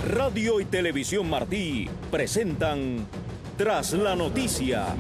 Radio y Televisión Martí presentan Tras la Noticia.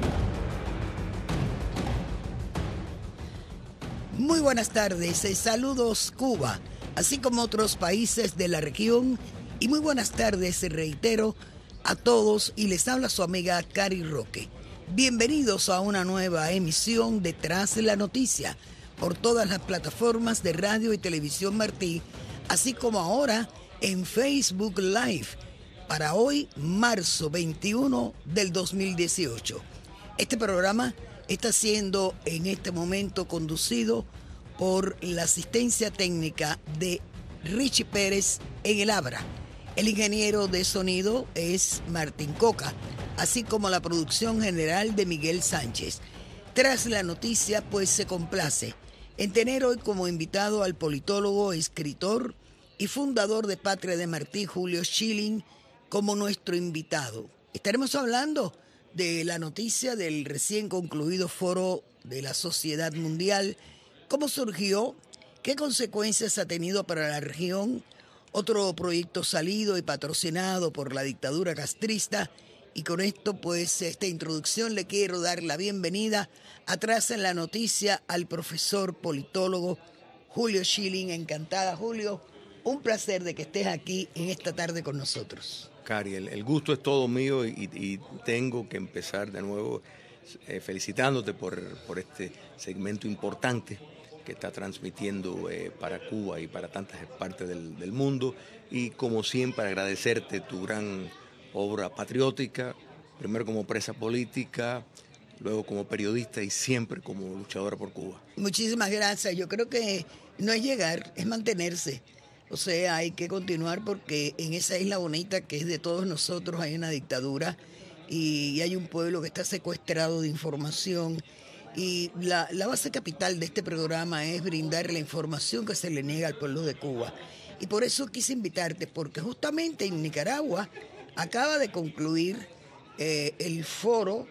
Muy buenas tardes, saludos Cuba, así como otros países de la región, y muy buenas tardes, reitero, a todos, y les habla su amiga Cari Roque. Bienvenidos a una nueva emisión de Tras la Noticia, por todas las plataformas de Radio y Televisión Martí, así como ahora en Facebook Live, para hoy, marzo 21 del 2018. Este programa está siendo en este momento conducido por la asistencia técnica de Richie Pérez en el Abra. El ingeniero de sonido es Martín Coca, así como la producción general de Miguel Sánchez. Tras la noticia, pues se complace en tener hoy como invitado al politólogo, escritor y fundador de Patria de Martí, Julio Schilling, como nuestro invitado. Estaremos hablando de la noticia del recién concluido Foro de la Sociedad Mundial, cómo surgió, qué consecuencias ha tenido para la región, otro proyecto salido y patrocinado por la dictadura castrista. Y con esto, pues, esta introducción, le quiero dar la bienvenida atrás en la noticia al profesor politólogo Julio Schilling. Encantada, Julio. Un placer de que estés aquí en esta tarde con nosotros. Cari, el gusto es todo mío y tengo que empezar de nuevo felicitándote por este segmento importante que está transmitiendo para Cuba y para tantas partes del mundo. Y como siempre, agradecerte tu gran obra patriótica, primero como presa política, luego como periodista y siempre como luchadora por Cuba. Muchísimas gracias. Yo creo que no es llegar, es mantenerse. O sea, hay que continuar porque en esa isla bonita que es de todos nosotros hay una dictadura y hay un pueblo que está secuestrado de información. Y la base capital de este programa es brindar la información que se le niega al pueblo de Cuba. Y por eso quise invitarte, porque justamente en Nicaragua acaba de concluir el foro,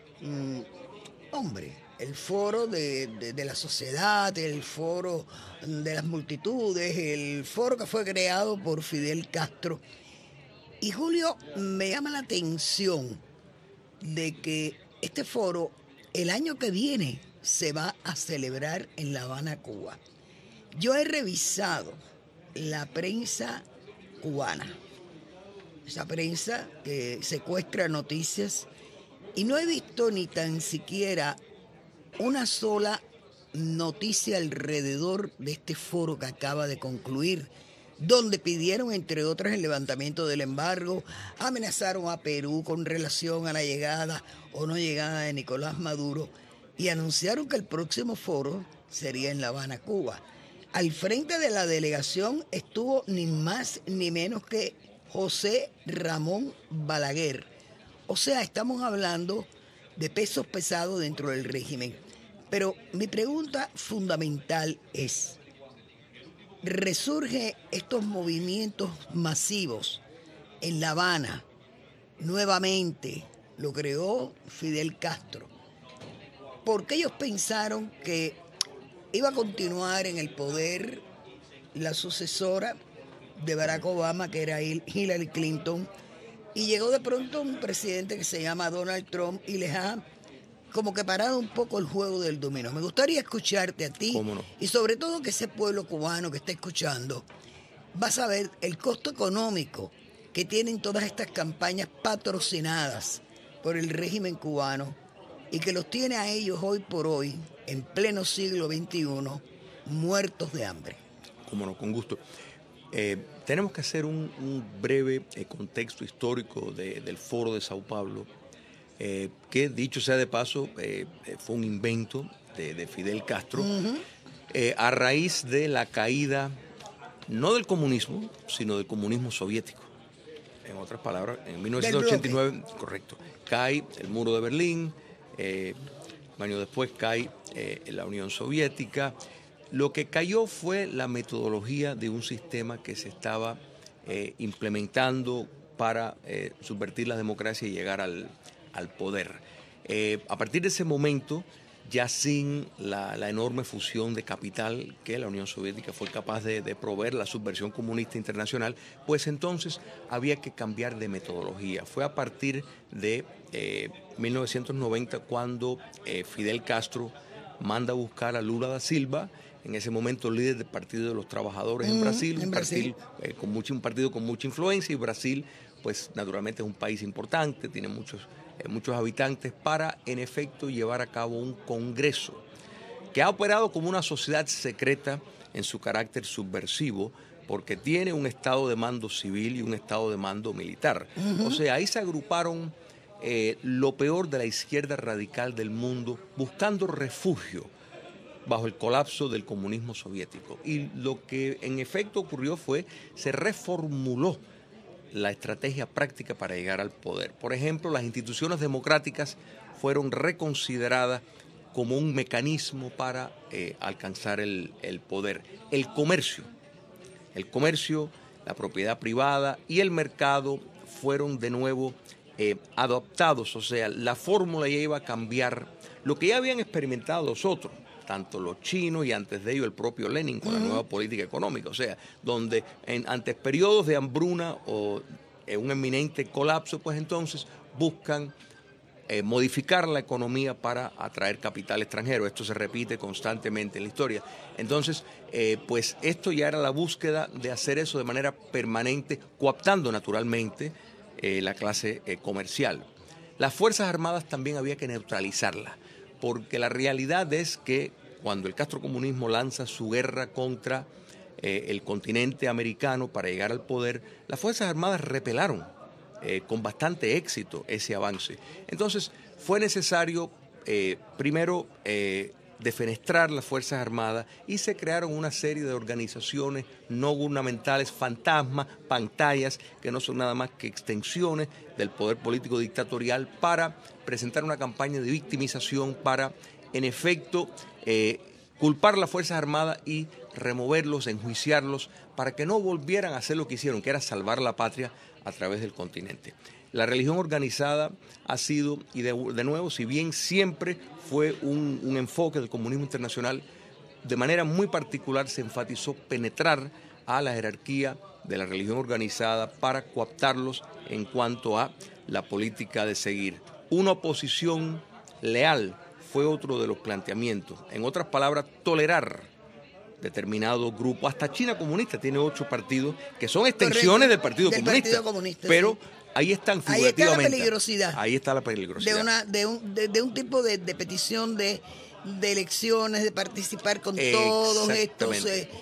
el foro de la sociedad, el foro de las multitudes, el foro que fue creado por Fidel Castro. Y Julio, me llama la atención de que este foro el año que viene se va a celebrar en La Habana, Cuba. Yo he revisado la prensa cubana, esa prensa que secuestra noticias, y no he visto ni tan siquiera una sola noticia alrededor de este foro que acaba de concluir, donde pidieron, entre otras, el levantamiento del embargo, amenazaron a Perú con relación a la llegada o no llegada de Nicolás Maduro y anunciaron que el próximo foro sería en La Habana, Cuba. Al frente de la delegación estuvo ni más ni menos que José Ramón Balaguer. O sea, estamos hablando de pesos pesados dentro del régimen. Pero mi pregunta fundamental es, ¿resurge estos movimientos masivos en La Habana? Nuevamente lo creó Fidel Castro, porque ellos pensaron que iba a continuar en el poder la sucesora de Barack Obama, que era Hillary Clinton, y llegó de pronto un presidente que se llama Donald Trump y les ha como que parado un poco el juego del dominó. Me gustaría escucharte a ti. ¿Cómo no? Y sobre todo que ese pueblo cubano que está escuchando va a saber el costo económico que tienen todas estas campañas patrocinadas por el régimen cubano y que los tiene a ellos hoy por hoy, en pleno siglo XXI, muertos de hambre. Cómo no, con gusto. Tenemos que hacer un breve contexto histórico del Foro de Sao Paulo, que dicho sea de paso, fue un invento de Fidel Castro, a raíz de la caída, no del comunismo, sino del comunismo soviético. En otras palabras, en 1989, correcto, cae el muro de Berlín, un año después cae la Unión Soviética. Lo que cayó fue la metodología de un sistema que se estaba implementando para subvertir la democracia y llegar al poder. A partir de ese momento ya sin la enorme fusión de capital que la Unión Soviética fue capaz de proveer, la subversión comunista internacional, pues entonces había que cambiar de metodología. Fue a partir de 1990 cuando Fidel Castro manda a buscar a Lula da Silva, en ese momento líder del Partido de los Trabajadores en Brasil, un partido con mucha influencia, y Brasil, pues naturalmente es un país importante, tiene muchos habitantes, para en efecto llevar a cabo un congreso que ha operado como una sociedad secreta en su carácter subversivo, porque tiene un estado de mando civil y un estado de mando militar. O sea, ahí se agruparon lo peor de la izquierda radical del mundo, buscando refugio bajo el colapso del comunismo soviético. Y lo que en efecto ocurrió fue, se reformuló la estrategia práctica para llegar al poder. Por ejemplo, las instituciones democráticas fueron reconsideradas como un mecanismo para alcanzar el poder. El comercio, la propiedad privada y el mercado fueron de nuevo adoptados, o sea, la fórmula ya iba a cambiar lo que ya habían experimentado los otros, tanto los chinos y antes de ello el propio Lenin con la nueva política económica, o sea, donde ante periodos de hambruna o un eminente colapso, pues entonces buscan modificar la economía para atraer capital extranjero. Esto se repite constantemente en la historia. Entonces, pues esto ya era la búsqueda de hacer eso de manera permanente, cooptando naturalmente la clase comercial. Las Fuerzas Armadas también había que neutralizarlas, porque la realidad es que cuando el castrocomunismo lanza su guerra contra el continente americano para llegar al poder, las Fuerzas Armadas repelaron con bastante éxito ese avance. Entonces fue necesario primero defenestrar las Fuerzas Armadas, y se crearon una serie de organizaciones no gubernamentales, fantasmas, pantallas, que no son nada más que extensiones del poder político dictatorial, para presentar una campaña de victimización para, en efecto, culpar a las Fuerzas Armadas y removerlos, enjuiciarlos, para que no volvieran a hacer lo que hicieron, que era salvar la patria a través del continente. La religión organizada ha sido, y de nuevo, si bien siempre fue un enfoque del comunismo internacional, de manera muy particular se enfatizó penetrar a la jerarquía de la religión organizada para cooptarlos en cuanto a la política de seguir. Una oposición leal fue otro de los planteamientos. En otras palabras, tolerar determinado grupo. Hasta China comunista tiene 8 partidos que son extensiones del Partido Comunista. Pero sí, ahí están figurativamente. Ahí está la peligrosidad. Ahí está la peligrosidad. De un tipo de petición de elecciones, de participar con todos estos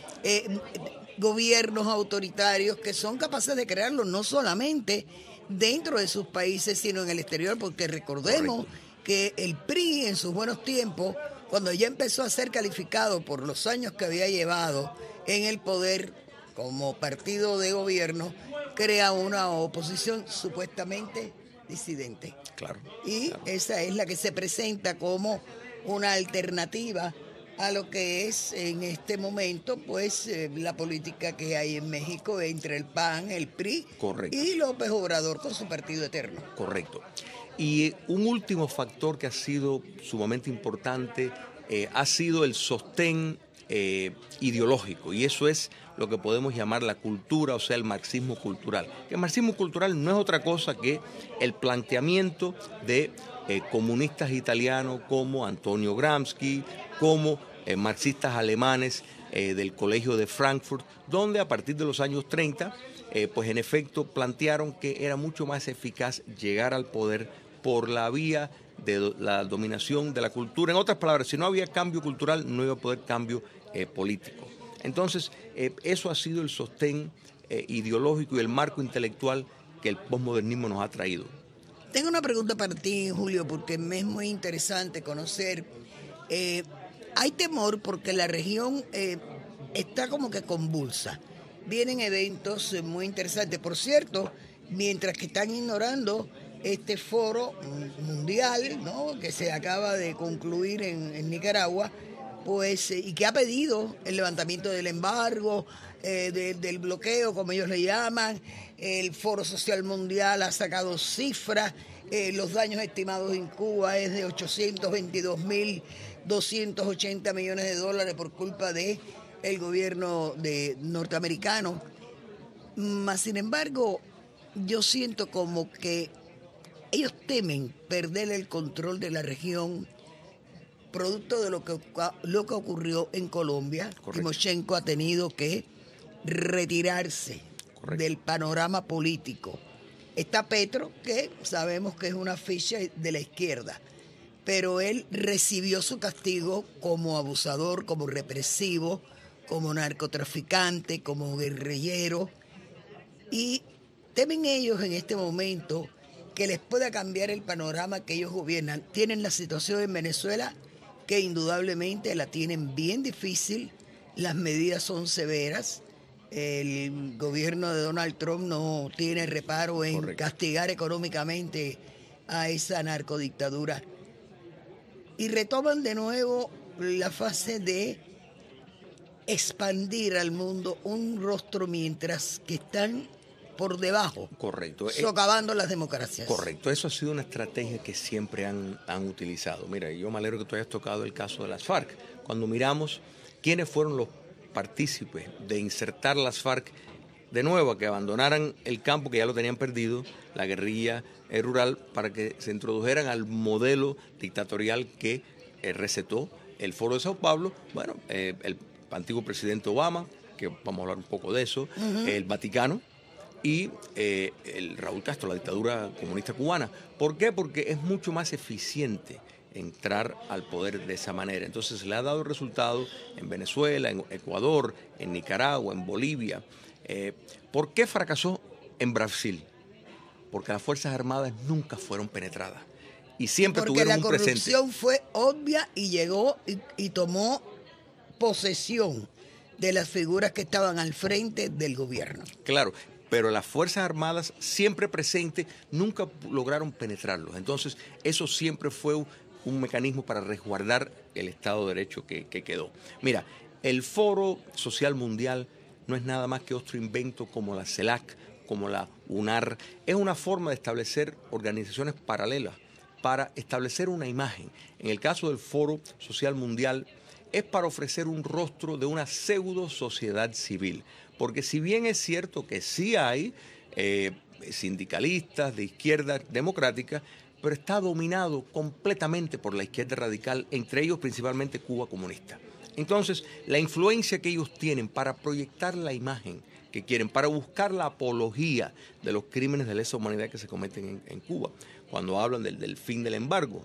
gobiernos autoritarios que son capaces de crearlo no solamente dentro de sus países, sino en el exterior, porque recordemos que el PRI en sus buenos tiempos, cuando ya empezó a ser calificado por los años que había llevado en el poder como partido de gobierno, crea una oposición supuestamente disidente. Claro. Y esa es la que se presenta como una alternativa a lo que es en este momento, pues, la política que hay en México entre el PAN, el PRI y López Obrador con su partido eterno. Correcto. Y un último factor que ha sido sumamente importante ha sido el sostén ideológico, y eso es lo que podemos llamar la cultura, o sea, el marxismo cultural. El marxismo cultural no es otra cosa que el planteamiento de comunistas italianos como Antonio Gramsci, como marxistas alemanes del Colegio de Frankfurt, donde a partir de los años 30, pues en efecto plantearon que era mucho más eficaz llegar al poder por la vía de la dominación de la cultura. En otras palabras, si no había cambio cultural, no iba a poder cambio político. Entonces, eso ha sido el sostén ideológico y el marco intelectual que el posmodernismo nos ha traído. Tengo una pregunta para ti, Julio, porque me es muy interesante conocer. Hay temor porque la región está como que convulsa. Vienen eventos muy interesantes. Por cierto, mientras que están ignorando este foro mundial, ¿no?, que se acaba de concluir en Nicaragua, pues, y que ha pedido el levantamiento del embargo, del bloqueo, como ellos le llaman. El Foro Social Mundial ha sacado cifras. Los daños estimados en Cuba es de 822.000 280 millones de dólares por culpa de el gobierno norteamericano. Mas, sin embargo, yo siento como que ellos temen perder el control de la región producto de lo que ocurrió en Colombia. Correcto. Timoshenko ha tenido que retirarse Correcto. del panorama político. Está Petro, que sabemos que es una ficha de la izquierda, pero él recibió su castigo como abusador, como represivo, como narcotraficante, como guerrillero, y temen ellos en este momento que les pueda cambiar el panorama que ellos gobiernan. Tienen la situación en Venezuela que indudablemente la tienen bien difícil, las medidas son severas, el gobierno de Donald Trump no tiene reparo en Correcto. castigar económicamente a esa narcodictadura. Y retoman de nuevo la fase de expandir al mundo un rostro mientras que están por debajo, Correcto. socavando las democracias. Correcto, eso ha sido una estrategia que siempre han utilizado. Mira, yo me alegro que tú hayas tocado el caso de las FARC. Cuando miramos quiénes fueron los partícipes de insertar las FARC de nuevo, a que abandonaran el campo que ya lo tenían perdido, la guerrilla rural, para que se introdujeran al modelo dictatorial que recetó el Foro de Sao Paulo, bueno, el antiguo presidente Obama, que vamos a hablar un poco de eso, el Vaticano, y el Raúl Castro, la dictadura comunista cubana. ¿Por qué? Porque es mucho más eficiente entrar al poder de esa manera. Entonces le ha dado resultado en Venezuela, en Ecuador, en Nicaragua, en Bolivia. ¿Por qué fracasó en Brasil? Porque las Fuerzas Armadas nunca fueron penetradas y siempre tuvieron un presente. Porque la corrupción fue obvia y llegó y tomó posesión de las figuras que estaban al frente del gobierno. Claro, pero las Fuerzas Armadas siempre presentes nunca lograron penetrarlos. Entonces, eso siempre fue un mecanismo para resguardar el Estado de Derecho que quedó. Mira, el Foro Social Mundial no es nada más que otro invento como la CELAC, como la UNAR. Es una forma de establecer organizaciones paralelas para establecer una imagen. En el caso del Foro Social Mundial, es para ofrecer un rostro de una pseudo sociedad civil. Porque si bien es cierto que sí hay sindicalistas de izquierda democrática, pero está dominado completamente por la izquierda radical, entre ellos principalmente Cuba comunista. Entonces, la influencia que ellos tienen para proyectar la imagen que quieren, para buscar la apología de los crímenes de lesa humanidad que se cometen en Cuba, cuando hablan del fin del embargo,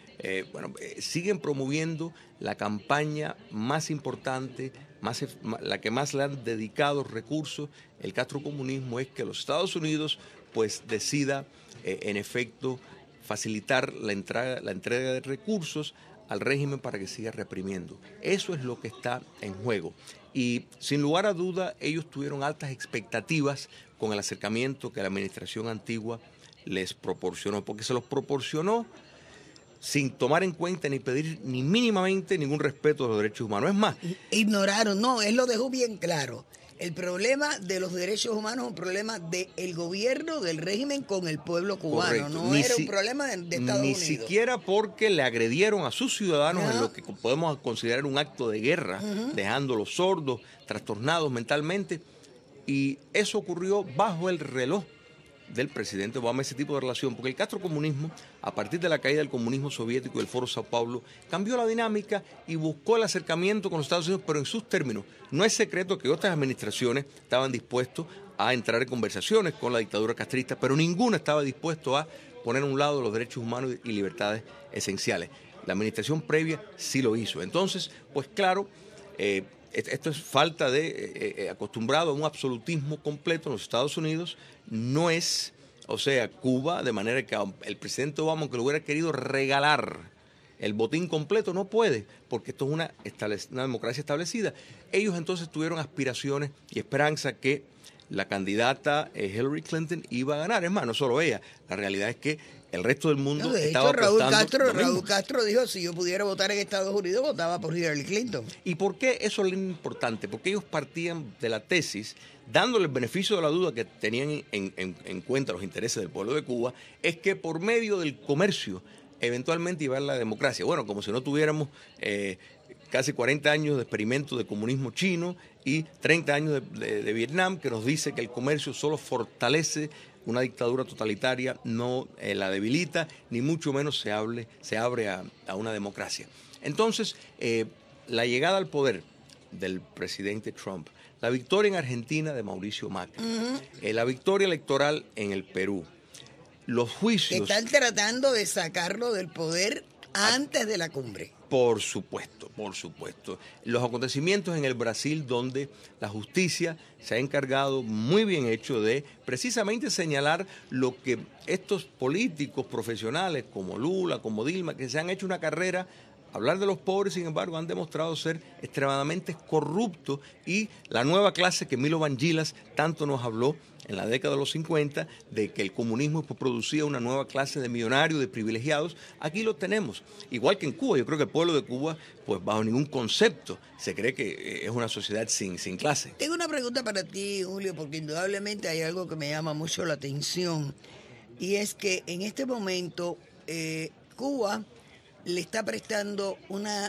siguen promoviendo la campaña más importante, la que más le han dedicado recursos, el castrocomunismo, es que los Estados Unidos pues decida en efecto facilitar la entrega de recursos al régimen para que siga reprimiendo. Eso es lo que está en juego. Y sin lugar a duda ellos tuvieron altas expectativas con el acercamiento que la administración antigua les proporcionó, porque se los proporcionó sin tomar en cuenta ni pedir ni mínimamente ningún respeto a los derechos humanos. Es más, ignoraron, no, él lo dejó bien claro. El problema de los derechos humanos es un problema del gobierno, del régimen con el pueblo cubano. Correcto. No era un problema de Estados Unidos. Ni siquiera porque le agredieron a sus ciudadanos en lo que podemos considerar un acto de guerra, dejándolos sordos, trastornados mentalmente. Y eso ocurrió bajo el reloj del presidente Obama, ese tipo de relación, porque el castrocomunismo, a partir de la caída del comunismo soviético y el Foro Sao Paulo, cambió la dinámica y buscó el acercamiento con los Estados Unidos, pero en sus términos. No es secreto que otras administraciones estaban dispuestos a entrar en conversaciones con la dictadura castrista, pero ninguno estaba dispuesto a poner a un lado los derechos humanos y libertades esenciales. La administración previa sí lo hizo. Entonces, pues claro, esto es falta de acostumbrado a un absolutismo completo en los Estados Unidos. No es, o sea, Cuba, de manera que el presidente Obama, aunque lo hubiera querido regalar el botín completo, no puede, porque esto es una democracia establecida. Ellos entonces tuvieron aspiraciones y esperanza que la candidata Hillary Clinton iba a ganar. Es más, no solo ella, la realidad es que el resto del mundo de estaba hecho, apostando Raúl Castro dijo, si yo pudiera votar en Estados Unidos, votaba por Hillary Clinton. ¿Y por qué eso es importante? Porque ellos partían de la tesis, dándole el beneficio de la duda que tenían en cuenta los intereses del pueblo de Cuba, es que por medio del comercio eventualmente llevar la democracia. Bueno, como si no tuviéramos casi 40 años de experimento de comunismo chino y 30 años de Vietnam, que nos dice que el comercio solo fortalece una dictadura totalitaria, no la debilita, ni mucho menos se abre a una democracia. Entonces, la llegada al poder del presidente Trump, la victoria en Argentina de Mauricio Macri, la victoria electoral en el Perú, los juicios... Están tratando de sacarlo del poder antes de la cumbre. Por supuesto, por supuesto. Los acontecimientos en el Brasil, donde la justicia se ha encargado muy bien hecho de precisamente señalar lo que estos políticos profesionales como Lula, como Dilma, que se han hecho una carrera, hablar de los pobres, sin embargo, han demostrado ser extremadamente corruptos, y la nueva clase que Milo Vangilas tanto nos habló en la década de los 50, de que el comunismo producía una nueva clase de millonarios, de privilegiados, aquí lo tenemos. Igual que en Cuba, yo creo que el pueblo de Cuba, pues bajo ningún concepto, se cree que es una sociedad sin clase. Tengo una pregunta para ti, Julio, porque indudablemente hay algo que me llama mucho la atención, y es que en este momento Cuba le está prestando una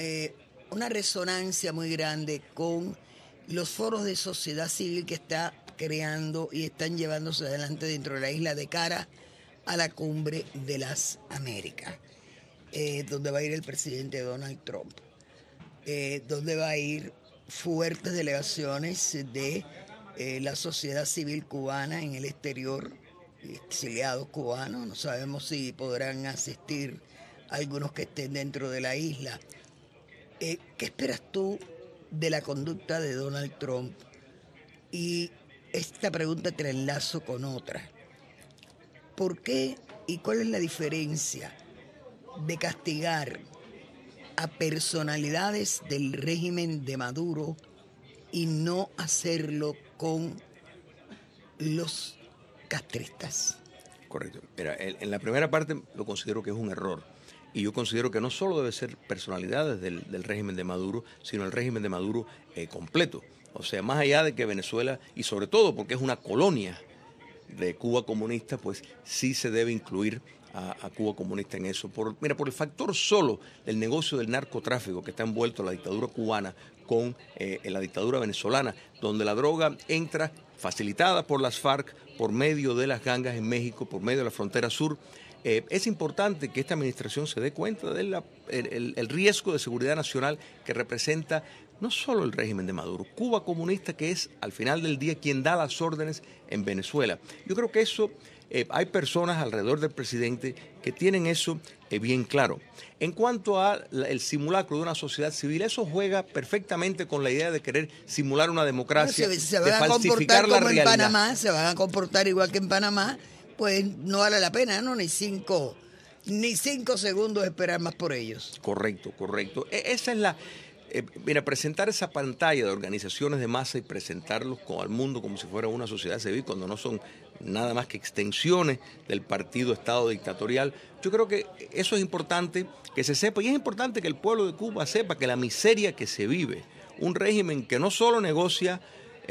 resonancia muy grande con los foros de sociedad civil que está creando y están llevándose adelante dentro de la isla de cara a la cumbre de las Américas, donde va a ir el presidente Donald Trump, donde va a ir fuertes delegaciones de la sociedad civil cubana en el exterior, exiliados cubanos. No sabemos si podrán asistir algunos que estén dentro de la isla. ¿Qué esperas tú de la conducta de Donald Trump? Y esta pregunta te la enlazo con otra. ¿Por qué y cuál es la diferencia de castigar a personalidades del régimen de Maduro y no hacerlo con los castristas? Correcto. Mira, en la primera parte lo considero que es un error. Y yo considero que no solo debe ser personalidades del régimen de Maduro, sino el régimen de Maduro completo. O sea, más allá de que Venezuela, y sobre todo porque es una colonia de Cuba comunista, pues sí se debe incluir a Cuba comunista en eso. Por el factor solo del negocio del narcotráfico que está envuelto la dictadura cubana con la dictadura venezolana, donde la droga entra facilitada por las FARC, por medio de las gangas en México, por medio de la frontera sur. Es importante que esta administración se dé cuenta del el riesgo de seguridad nacional que representa no solo el régimen de Maduro, Cuba comunista, que es al final del día quien da las órdenes en Venezuela. Yo creo que eso, hay personas alrededor del presidente que tienen eso bien claro. En cuanto al simulacro de una sociedad civil, eso juega perfectamente con la idea de querer simular una democracia, se de van a falsificar comportar la como en realidad. Panamá, se van a comportar igual que en Panamá, pues no vale la pena, ¿no? Ni cinco segundos esperar más por ellos. Correcto. Esa es la... presentar esa pantalla de organizaciones de masa y presentarlos al mundo como si fuera una sociedad civil, cuando no son nada más que extensiones del partido Estado dictatorial. Yo creo que eso es importante que se sepa, y es importante que el pueblo de Cuba sepa que la miseria que se vive, un régimen que no solo negocia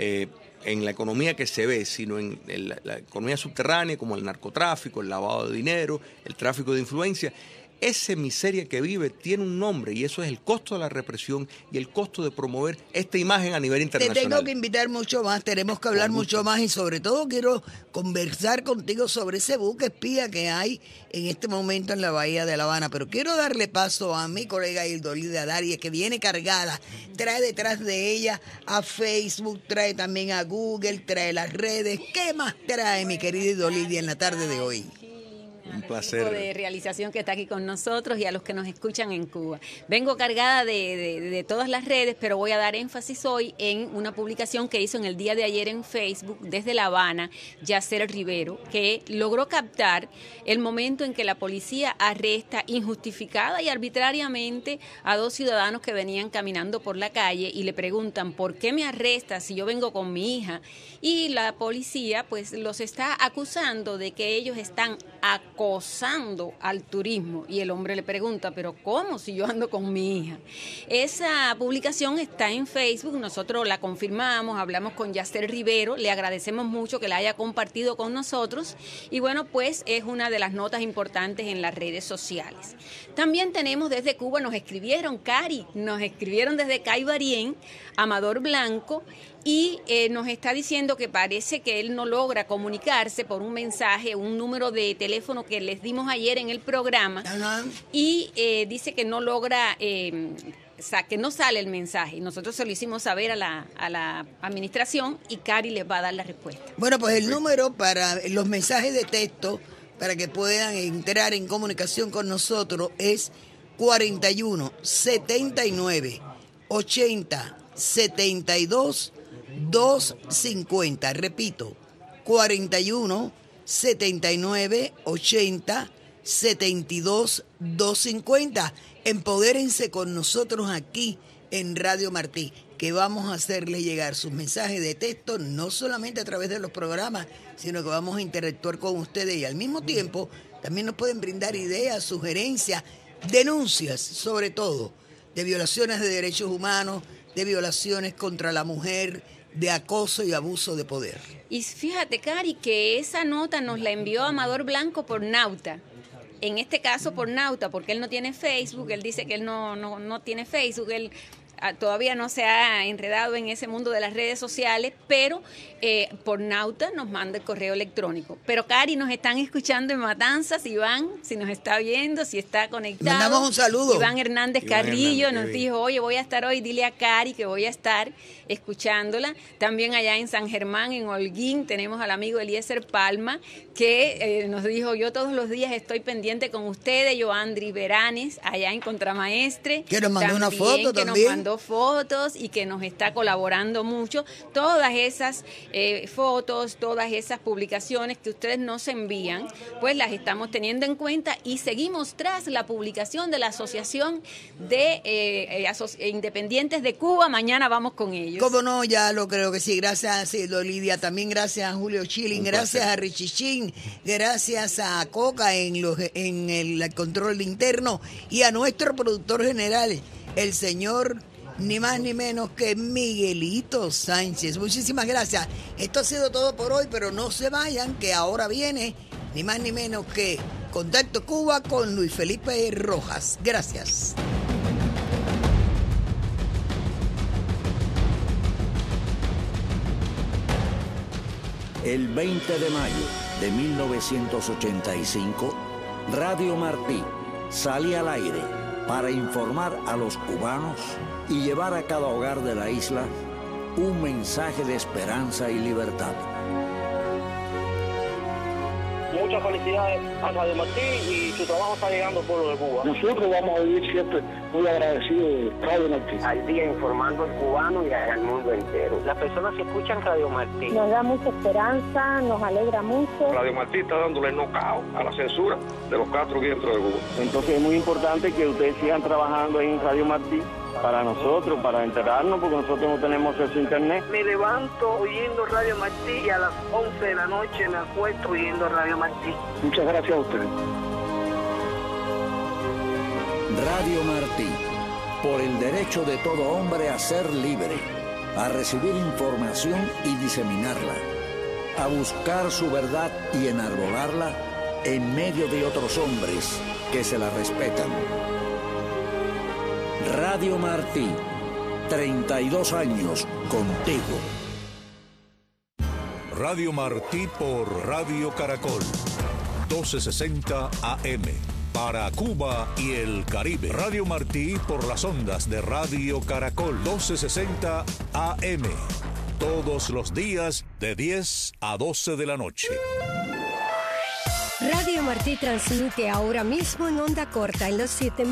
en la economía que se ve, sino en la economía subterránea, como el narcotráfico, el lavado de dinero, el tráfico de influencia. Esa miseria que vive tiene un nombre, y eso es el costo de la represión y el costo de promover esta imagen a nivel internacional. Te tengo que invitar mucho más, tenemos que hablar mucho más, y sobre todo quiero conversar contigo sobre ese buque espía que hay en este momento en la bahía de La Habana. Pero quiero darle paso a mi colega Ildolida Darias, que viene cargada, trae detrás de ella a Facebook, trae también a Google, trae las redes. ¿Qué más trae mi querida Ildolida en la tarde de hoy? Un placer. De realización que está aquí con nosotros y a los que nos escuchan en Cuba. Vengo cargada de todas las redes, pero voy a dar énfasis hoy en una publicación que hizo en el día de ayer en Facebook desde La Habana, Yacer Rivero, que logró captar el momento en que la policía arresta injustificada y arbitrariamente a dos ciudadanos que venían caminando por la calle y le preguntan: ¿por qué me arrestas si yo vengo con mi hija? Y la policía pues los está acusando de que ellos están acosando al turismo. Y el hombre le pregunta, ¿pero cómo si yo ando con mi hija? Esa publicación está en Facebook, nosotros la confirmamos, hablamos con Yacer Rivero, le agradecemos mucho que la haya compartido con nosotros y bueno, pues es una de las notas importantes en las redes sociales. También tenemos desde Cuba, nos escribieron, Cari, nos escribieron desde Caibarien, Amador Blanco, y nos está diciendo que parece que él no logra comunicarse por un mensaje, un número de teléfono que les dimos ayer en el programa, y dice que no logra, que no sale el mensaje. Y nosotros se lo hicimos saber a la administración y Cari les va a dar la respuesta. Bueno, pues el número para los mensajes de texto, para que puedan entrar en comunicación con nosotros, es 41 79 80 72 250. Repito, 41 79 80 72 250. Empodérense con nosotros aquí en Radio Martí, que vamos a hacerles llegar sus mensajes de texto, no solamente a través de los programas, sino que vamos a interactuar con ustedes y al mismo tiempo también nos pueden brindar ideas, sugerencias, denuncias, sobre todo, de violaciones de derechos humanos, de violaciones contra la mujer, de acoso y abuso de poder. Y fíjate, Cari, que esa nota nos la envió Amador Blanco por Nauta. En este caso por Nauta, porque él no tiene Facebook, él dice que él no tiene Facebook, él todavía no se ha enredado en ese mundo de las redes sociales, pero por Nauta nos manda el correo electrónico. Pero Cari, nos están escuchando en Matanzas, Iván, si nos está viendo, si está conectado. Mandamos un saludo. Iván Hernández Carrillo nos dijo, oye, voy a estar hoy, dile a Cari que voy a estar escuchándola. También allá en San Germán, en Holguín, tenemos al amigo Eliezer Palma, que nos dijo, yo todos los días estoy pendiente con ustedes, Joandri Veranes, allá en Contramaestre. Que nos mandó una foto también. Nos mandó fotos y que nos está colaborando mucho. Todas esas fotos, todas esas publicaciones que ustedes nos envían, pues las estamos teniendo en cuenta y seguimos tras la publicación de la Asociación de Independientes de Cuba. Mañana vamos con ellos. Cómo no, ya lo creo que sí. Gracias, Lidia. También gracias a Julio Chilling, gracias a Richie Chin, gracias a Coca en el control interno y a nuestro productor general, el señor ni más ni menos que Miguelito Sánchez. Muchísimas gracias. Esto ha sido todo por hoy, pero no se vayan, que ahora viene ni más ni menos que Contacto Cuba con Luis Felipe Rojas. Gracias. El 20 de mayo de 1985, Radio Martí sale al aire para informar a los cubanos y llevar a cada hogar de la isla un mensaje de esperanza y libertad. Muchas felicidades a Radio Martí y su trabajo está llegando al pueblo de Cuba. Nosotros vamos a vivir siempre muy agradecidos de Radio Martí. Al día informando al cubano y al mundo entero. Las personas que escuchan Radio Martí nos da mucha esperanza, nos alegra mucho. Radio Martí está dándole knockout a la censura de los 4 vientos de Cuba. Entonces es muy importante que ustedes sigan trabajando en Radio Martí para nosotros, para enterarnos, porque nosotros no tenemos acceso a internet. Me levanto oyendo Radio Martí y a las 11 de la noche me acuesto oyendo Radio Martí. Muchas gracias a ustedes. Radio Martí, por el derecho de todo hombre a ser libre, a recibir información y diseminarla, a buscar su verdad y enarbolarla en medio de otros hombres que se la respetan. Radio Martí, 32 años contigo. Radio Martí por Radio Caracol, 1260 AM, para Cuba y el Caribe. Radio Martí por las ondas de Radio Caracol, 1260 AM, todos los días de 10 a 12 de la noche. Radio Martí transmite ahora mismo en onda corta en los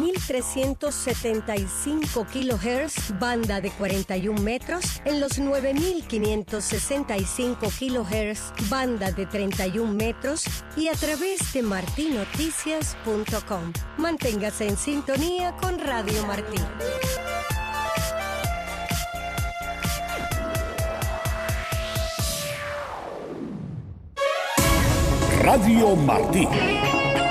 7.375 kHz, banda de 41 metros, en los 9.565 kHz, banda de 31 metros y a través de martinoticias.com. Manténgase en sintonía con Radio Martí. Radio Martí.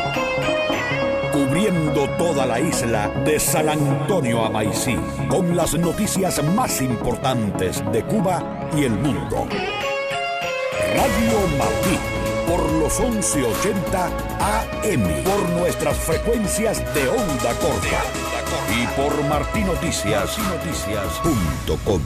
cubriendo toda la isla de San Antonio a Maicí, con las noticias más importantes de Cuba y el mundo. Radio Martí, por los 1180 AM, por nuestras frecuencias de onda corta y por martinoticias.com.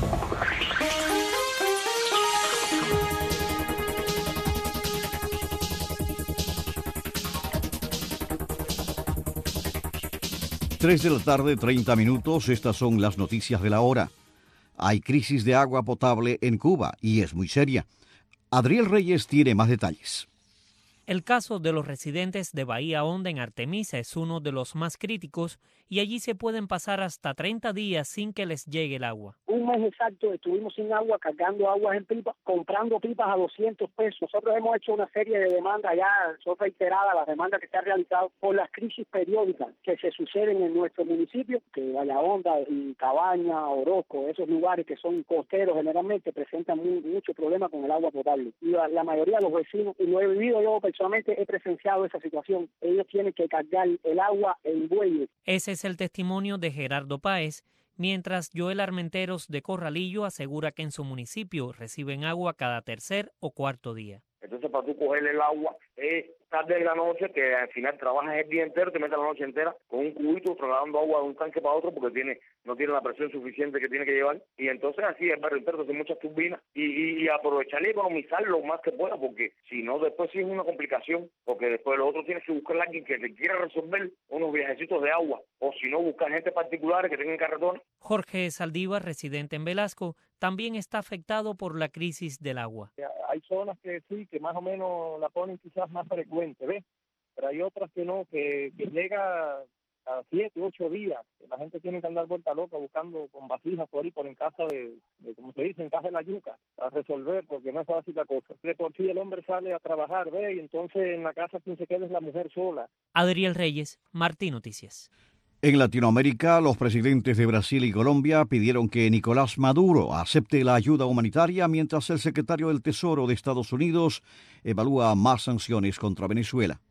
Tres de la tarde, 30 minutos. Estas son las noticias de la hora. Hay crisis de agua potable en Cuba y es muy seria. Adriel Reyes tiene más detalles. El caso de los residentes de Bahía Honda en Artemisa es uno de los más críticos y allí se pueden pasar hasta 30 días sin que les llegue el agua. Un mes exacto estuvimos sin agua, cargando aguas en pipas, comprando pipas a 200 pesos. Nosotros hemos hecho una serie de demandas, ya son reiteradas las demandas que se han realizado por las crisis periódicas que se suceden en nuestro municipio, que Bahía Honda y Cabaña, Orozco, esos lugares que son costeros generalmente presentan mucho problema con el agua potable. Y la mayoría de los vecinos, y lo he vivido yo personalmente, he presenciado esa situación. Ellos tienen que cargar el agua en bueyes. Ese es el testimonio de Gerardo Páez, mientras Joel Armenteros de Corralillo asegura que en su municipio reciben agua cada tercer o cuarto día. Entonces, para tú coger el agua es tarde en la noche, que al final trabajas el día entero, te metes la noche entera con un cubito trasladando agua de un tanque para otro porque no tiene la presión suficiente que tiene que llevar. Y entonces así el barrio entero tiene muchas turbinas y aprovechar y economizar lo más que pueda, porque si no después sí es una complicación, porque después lo otro tienes que buscar a alguien que te quiera resolver unos viajecitos de agua, o si no buscar gente particular que tengan carretones. Jorge Saldívar, residente en Velasco, también está afectado por la crisis del agua. Hay zonas que sí, que más o menos la ponen quizás más frecuente, ¿ves? Pero hay otras que no, que llega a 7, 8 días. La gente tiene que andar vuelta loca buscando con vasijas por ahí, por en casa de como se dice, en casa de la yuca, a resolver, porque no es fácil la cosa. De por sí el hombre sale a trabajar, ¿ves? Y entonces en la casa quien se queda es la mujer sola. Adriel Reyes, Martí Noticias. En Latinoamérica, los presidentes de Brasil y Colombia pidieron que Nicolás Maduro acepte la ayuda humanitaria mientras el secretario del Tesoro de Estados Unidos evalúa más sanciones contra Venezuela.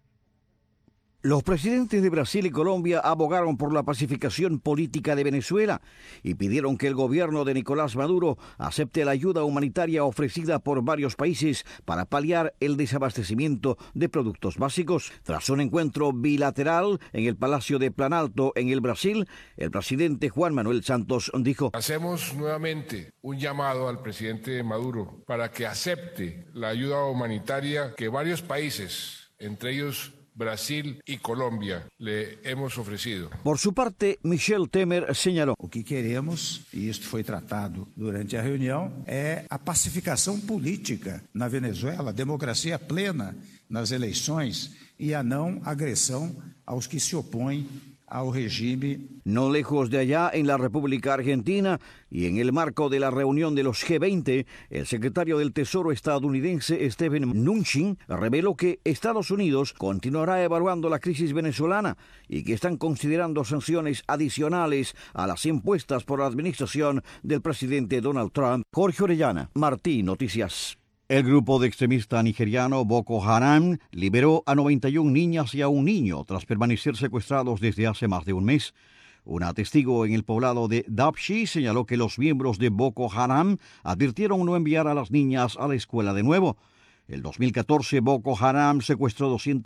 Los presidentes de Brasil y Colombia abogaron por la pacificación política de Venezuela y pidieron que el gobierno de Nicolás Maduro acepte la ayuda humanitaria ofrecida por varios países para paliar el desabastecimiento de productos básicos. Tras un encuentro bilateral en el Palacio de Planalto en el Brasil, el presidente Juan Manuel Santos dijo: hacemos nuevamente un llamado al presidente Maduro para que acepte la ayuda humanitaria que varios países, entre ellos Brasil y Colombia, le hemos ofrecido. Por su parte, Michel Temer señaló: o que queremos, e isto foi tratado durante a reunião, é a pacificação política na Venezuela, a democracia plena nas eleições e a não agressão aos que se opõem ao regime. No lejos de allá, en la República Argentina y en el marco de la reunión de los G20, el secretario del Tesoro estadounidense Steven Mnuchin reveló que Estados Unidos continuará evaluando la crisis venezolana y que están considerando sanciones adicionales a las impuestas por la administración del presidente Donald Trump. Jorge Orellana, Martí Noticias. El grupo de extremista nigeriano Boko Haram liberó a 91 niñas y a un niño tras permanecer secuestrados desde hace más de un mes. Una testigo en el poblado de Dapchi señaló que los miembros de Boko Haram advirtieron no enviar a las niñas a la escuela de nuevo. En 2014, Boko Haram secuestró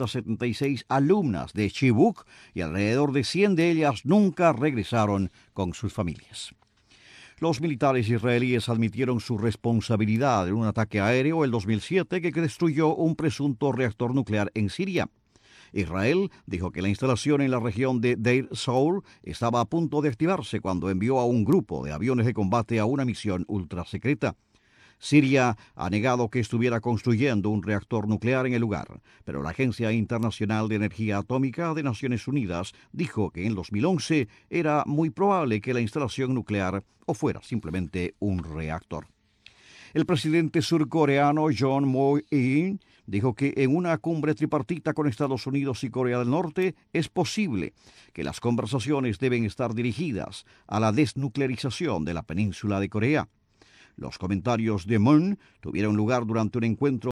276 alumnas de Chibuk y alrededor de 100 de ellas nunca regresaron con sus familias. Los militares israelíes admitieron su responsabilidad en un ataque aéreo el 2007 que destruyó un presunto reactor nuclear en Siria. Israel dijo que la instalación en la región de Deir Zour estaba a punto de activarse cuando envió a un grupo de aviones de combate a una misión ultrasecreta. Siria ha negado que estuviera construyendo un reactor nuclear en el lugar, pero la Agencia Internacional de Energía Atómica de Naciones Unidas dijo que en 2011 era muy probable que la instalación nuclear o fuera simplemente un reactor. El presidente surcoreano Yoon Moon-in dijo que en una cumbre tripartita con Estados Unidos y Corea del Norte es posible que las conversaciones deben estar dirigidas a la desnuclearización de la península de Corea. Los comentarios de Moon tuvieron lugar durante un encuentro